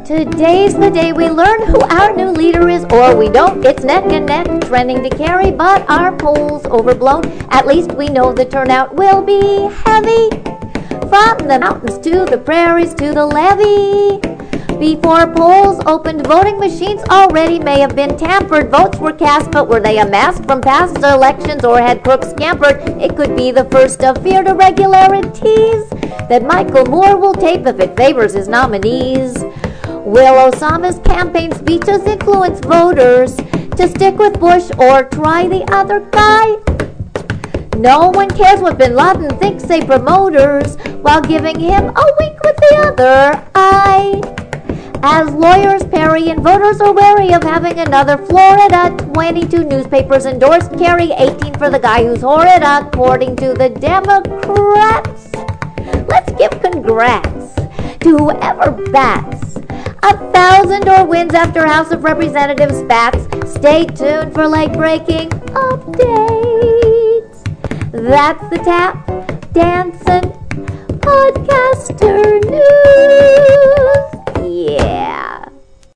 Today's the day we learn who our new leader is, or we don't. It's neck and neck, trending to carry, but our polls overblown. At least we know the turnout will be heavy. From the mountains to the prairies to the levee. Before polls opened, voting machines already may have been tampered. Votes were cast, but were they amassed from past elections, or had crooks scampered? It could be the first of feared irregularities that Michael Moore will tape if it favors his nominees. Will Osama's campaign speeches influence voters to stick with Bush or try the other guy? No one cares what Bin Laden thinks, say promoters, while giving him a wink with the other eye. As lawyers parry and voters are wary of having another Florida, 22 newspapers endorsed Kerry, 18 for the guy who's horrid, according to the Democrats. Let's give congrats to whoever bats 1,000 or wins after House of Representatives spats. Stay tuned for late-breaking updates. That's the Tap Dancing Podcaster News.